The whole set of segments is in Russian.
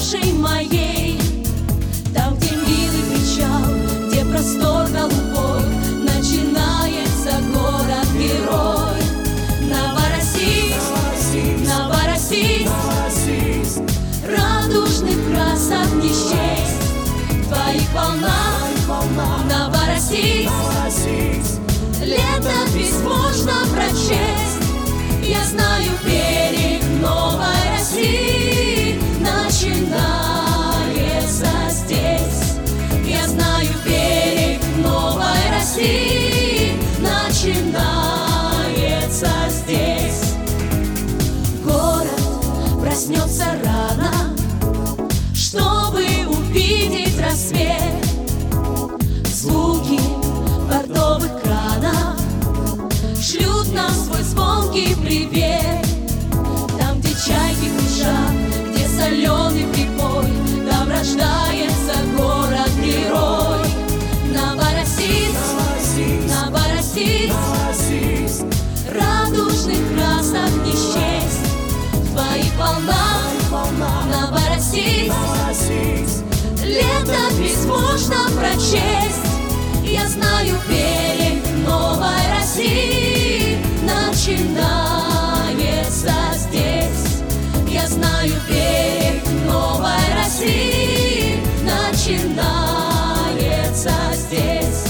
душей моей. Там, где милый причал, где простор голубой, начинается город-герой. Новороссийск, Новороссийск, радужных красок не счесть. В твоих волнах, Новороссийск, летопись можно прочесть. Я знаю берег новой России, начинается здесь. Я знаю берег новой России, начинается здесь. Город проснется рано, чтобы увидеть рассвет. Звуки портовых кранов шлют нам свой звонкий привет. Там, где чайки кружат, где соленый прибой, там рождается город-герой. Новороссийск, Новороссийск, радужных красок не счесть. В твоих волнах, Новороссийск, летопись можно прочесть. Я знаю берег новой России, начинается здесь. Я знаю берег новой России, начинается здесь.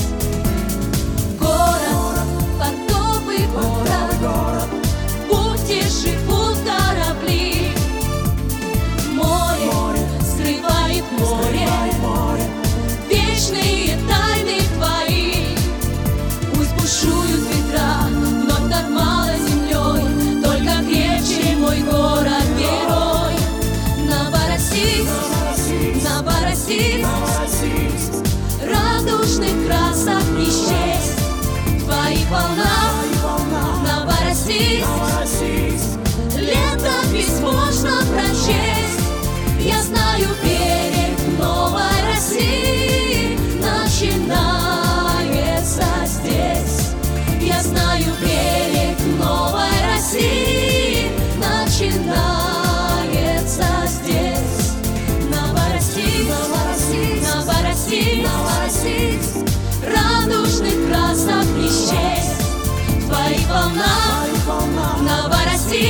Город, портовый город, в пути живут корабли. Море скрывает море, вечные тайны твои. Пусть бушуют ветра вновь над малой землей, только крепче мой город-герой. Новороссийск, Новороссийск, радужных красок не счесть. В твоих волнах, Новороссийск, летопись можно прочесть. Я знаю берег новой России, начинается здесь. Я знаю берег новой России, начинается здесь. Новороссийск, радужных красок не счесть. В твоих волнах,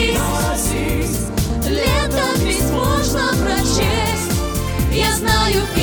Новороссийск, летопись можно прочесть. Я знаю